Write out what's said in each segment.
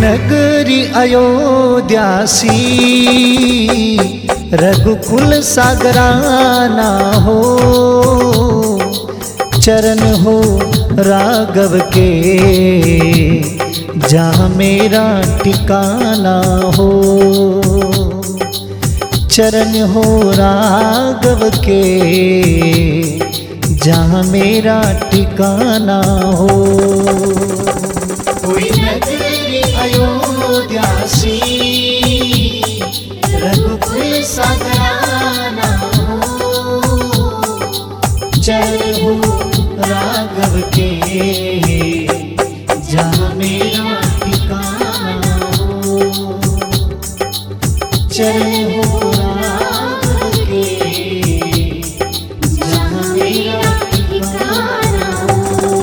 नगरी अयोध्या सी रघुकुल सागराना हो, चरण हो राघव के जहाँ मेरा ठिकाना हो। चरण हो राघव के जहाँ मेरा ठिकाना हो। कोई नगरी अयोध्या सी रघुकुल सागराना हो, चरण हो राघव के जहाँ मेरा ठिकाना हो। चरण हो राघव के जहाँ मेरा ठिकाना हो।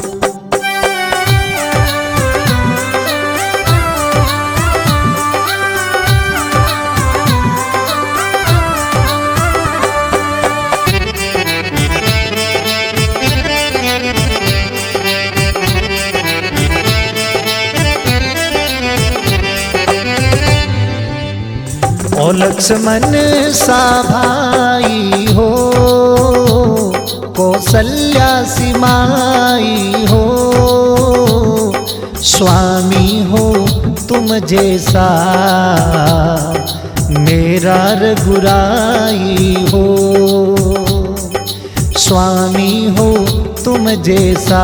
ओ लक्ष्मण सा भाई हो, कौसल्या सी माई हो, स्वामी हो तुम जैसा मेरा रघुराई हो। स्वामी हो तुम जैसा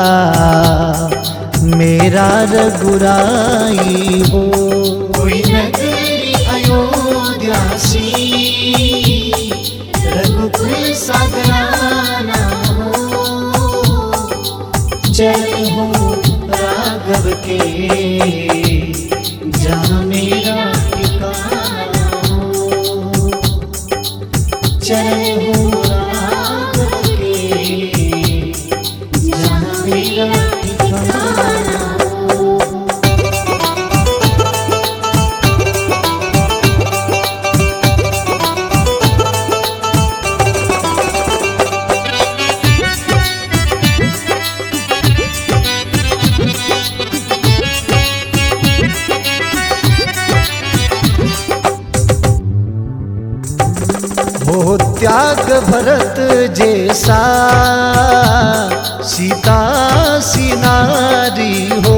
मेरा रघुराई हो। कोई नगरी अयोध्या सी रघुकुल सागराना हो, चरण हो राघव के जहाँ मेरा ठिकाना हो। चरण हो राघव के जहाँ मेरा ठिकाना हो। हो त्याग भरत जैसा सीता सी नारी हो,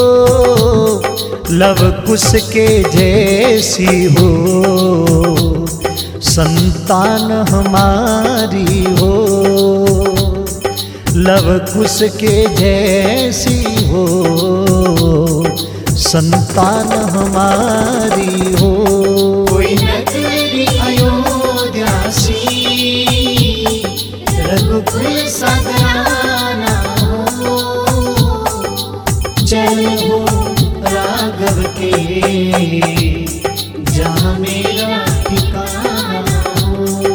लव कुश के जैसी हो संतान हमारी हो। लव कुश के जैसी हो संतान हमारी हो। कोई नगरी अयोध्या सी रघुकुल सागराना हो, चरण हो राघव के जहाँ मेरा ठिकाना हो।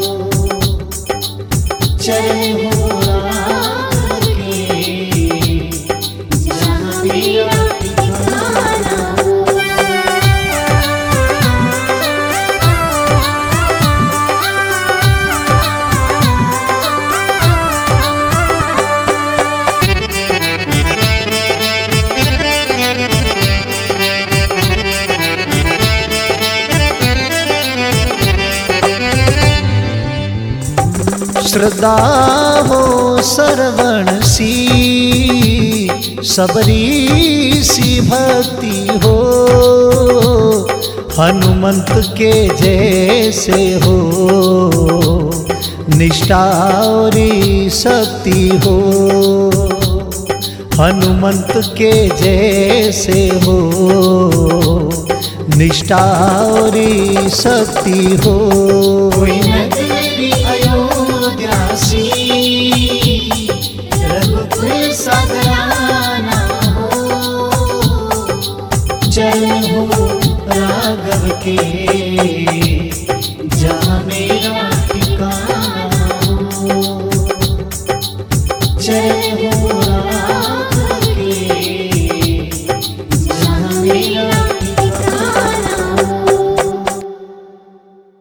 चरण हो राघव के जहाँ मेरा ठिकाना हो। श्रद्धा हो श्रवण सी सबरी सी भक्ति हो, हनुमंत के जैसे हो निष्ठा और शक्ति हो। हनुमंत के जैसे हो निष्ठा और शक्ति हो। कोई नगरी अयोध्या सी रघुकुल सागराना हो, चरण हो राघव के जहाँ मेरा ठिकाना हो। चरण हो